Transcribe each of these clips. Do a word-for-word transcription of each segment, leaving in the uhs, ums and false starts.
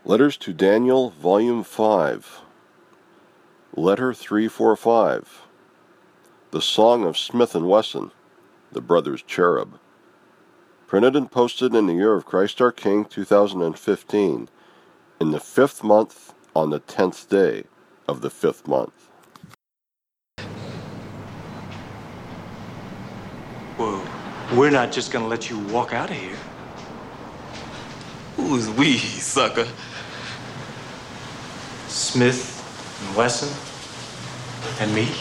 Letters to Daniel, Volume five. Letter three forty-five. The Song of Smith and Wesson, the Brothers Cherub. Printed and posted in the year of Christ our King, two thousand fifteen, in the fifth month, on the tenth day of the fifth month. Well, we're not just gonna let you walk out of here. Who's we, sucker? Smith and Wesson and me.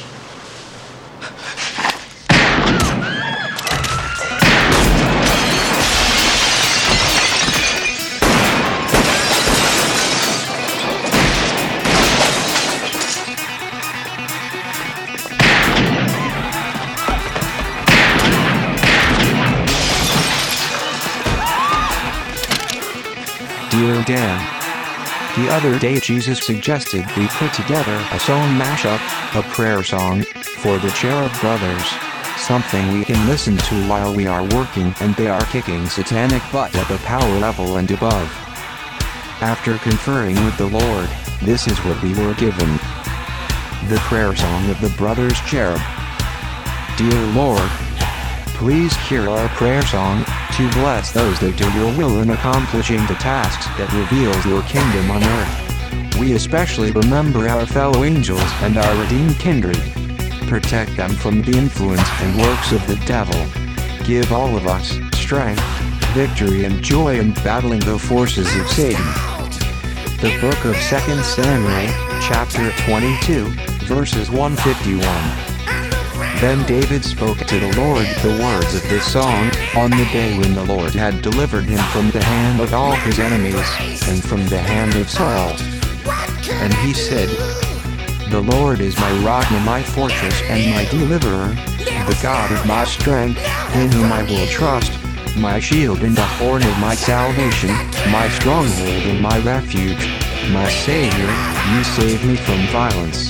Dear Dan, the other day Jesus suggested we put together a song mashup, a prayer song, for the Cherub Brothers. Something we can listen to while we are working and they are kicking satanic butt at the power level and above. After conferring with the Lord, this is what we were given. The prayer song of the Brothers Cherub. Dear Lord, please hear our prayer song, to bless those that do your will in accomplishing the tasks that reveals your kingdom on earth. We especially remember our fellow angels and our redeemed kindred. Protect them from the influence and works of the devil. Give all of us strength, victory and joy in battling the forces of Satan. The book of Second Samuel, chapter twenty-two, verses one fifty-one. Then David spoke to the Lord the words of this song, on the day when the Lord had delivered him from the hand of all his enemies, and from the hand of Saul. And he said, The Lord is my rock and my fortress and my deliverer, the God of my strength, in whom I will trust, my shield and the horn of my salvation, my stronghold and my refuge, my Savior, you save me from violence.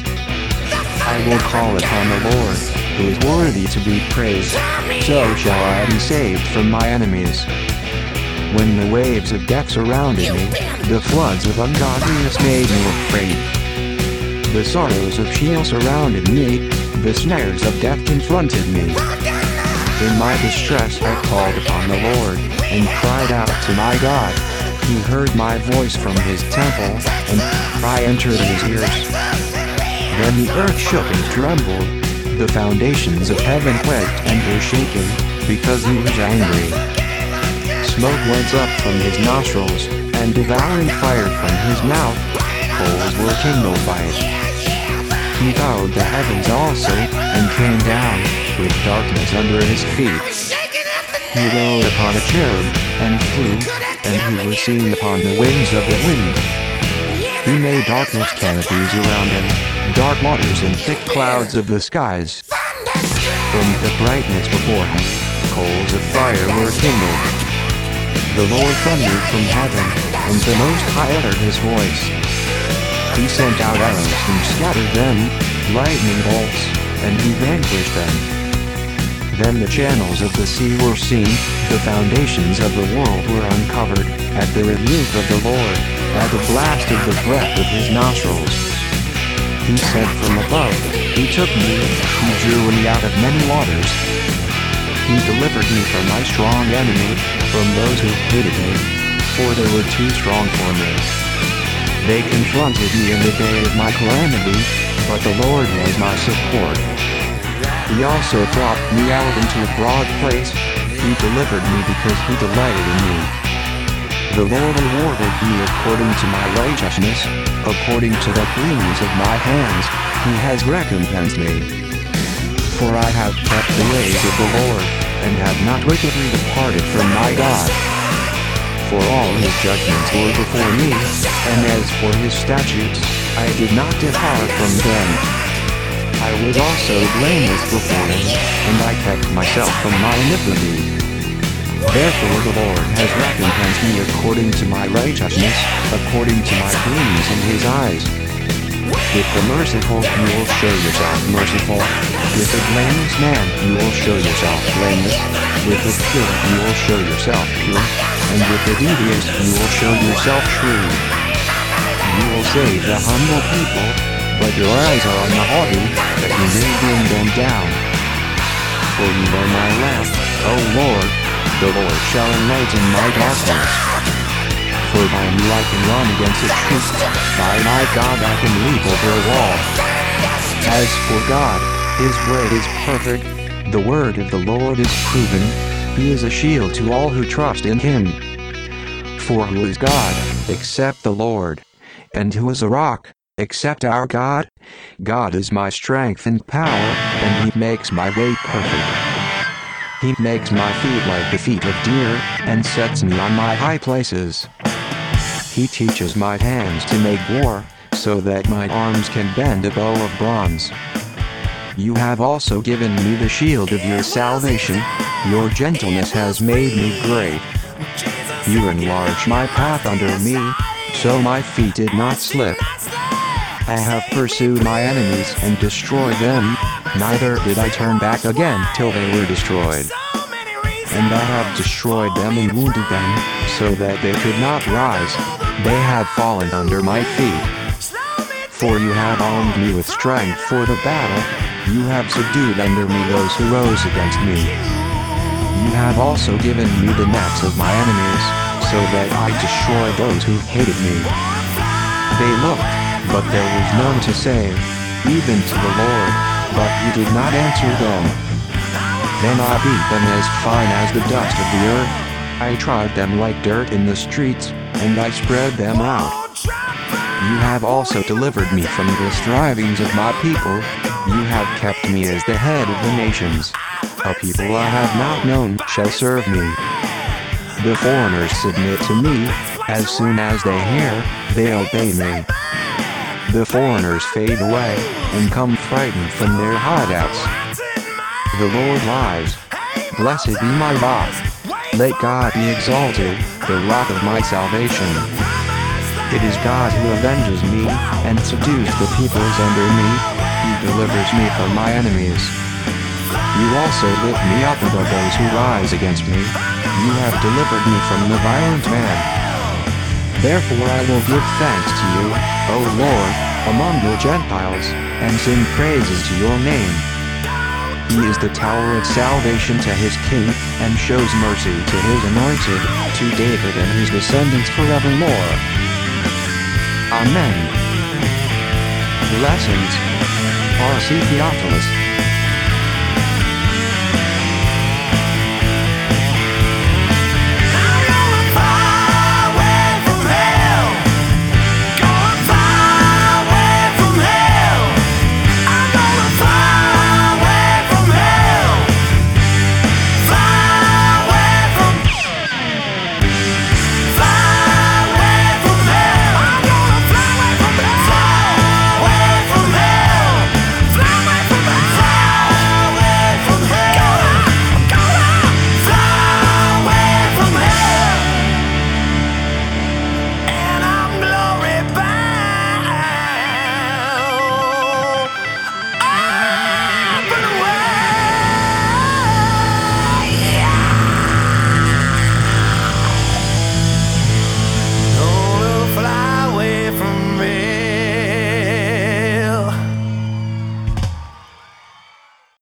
I will call upon the Lord, who is worthy to be praised, so shall I be saved from my enemies. When the waves of death surrounded me, the floods of ungodliness made me afraid. The sorrows of Sheol surrounded me, the snares of death confronted me. In my distress I called upon the Lord, and cried out to my God. He heard my voice from his temple, and I entered his ears. Then the earth shook and trembled. The foundations of heaven quaked and were shaken, because he was angry. Smoke went up from his nostrils, and devouring fire from his mouth. Coals were kindled by it. He bowed the heavens also, and came down, with darkness under his feet. He rode upon a cherub, and flew, and he was seen upon the wings of the wind. He made darkness canopies around him, dark waters and thick clouds of the skies. From the brightness before him, coals of fire were kindled. The Lord thundered from heaven, and the Most High uttered his voice. He sent out arrows and scattered them, lightning bolts, and he vanquished them. Then the channels of the sea were seen, the foundations of the world were uncovered, at the rebuke of the Lord, at the blast of the breath of his nostrils. He said from above, he took me, he drew me out of many waters. He delivered me from my strong enemy, from those who hated me, for they were too strong for me. They confronted me in the day of my calamity, but the Lord was my support. He also brought me out into a broad place. He delivered me because he delighted in me. The Lord rewarded me according to my righteousness, according to the cleanness of my hands, he has recompensed me. For I have kept the ways of the Lord, and have not wickedly departed from my God. For all his judgments were before me, and as for his statutes, I did not depart from them. I was also blameless before him, and I kept myself from my iniquity. Therefore the Lord has recompensed me according to my righteousness, according to my cleanness in his eyes. With the merciful you will show yourself merciful, with the blameless man you will show yourself blameless, with the pure you will show yourself pure, and with the devious you will show yourself shrewd. You will save the humble people, but your eyes are on the haughty, that you may bring them down. For you are my lamp, O Lord, the Lord shall enlighten my darkness. For by you I can run against a troop, by my God I can leap over a wall. As for God, his word is perfect, the word of the Lord is proven, he is a shield to all who trust in him. For who is God, except the Lord? And who is a rock, except our God? God is my strength and power, and he makes my way perfect. He makes my feet like the feet of deer, and sets me on my high places. He teaches my hands to make war, so that my arms can bend a bow of bronze. You have also given me the shield of your salvation, your gentleness has made me great. You enlarged my path under me, so my feet did not slip. I have pursued my enemies and destroyed them, neither did I turn back again till they were destroyed. And I have destroyed them and wounded them, so that they could not rise, they have fallen under my feet. For you have armed me with strength for the battle, you have subdued under me those who rose against me. You have also given me the necks of my enemies, so that I destroy those who hated me. They looked, but there was none to save, even to the Lord, but he did not answer them. Then I beat them as fine as the dust of the earth, I trod them like dirt in the streets, and I spread them out. You have also delivered me from the strivings of my people, you have kept me as the head of the nations. A people I have not known shall serve me. The foreigners submit to me, as soon as they hear, they obey me. The foreigners fade away, and come frightened from their hideouts. The Lord lives. Blessed be my rock. Let God be exalted, the rock of my salvation. It is God who avenges me, and subdues the peoples under me, he delivers me from my enemies. You also lift me up above those who rise against me, you have delivered me from the violent man. Therefore I will give thanks to you, O Lord, among your Gentiles, and sing praises to your name. He is the tower of salvation to his king, and shows mercy to his anointed, to David and his descendants forevermore. Amen. Lessons. R C Theophilus.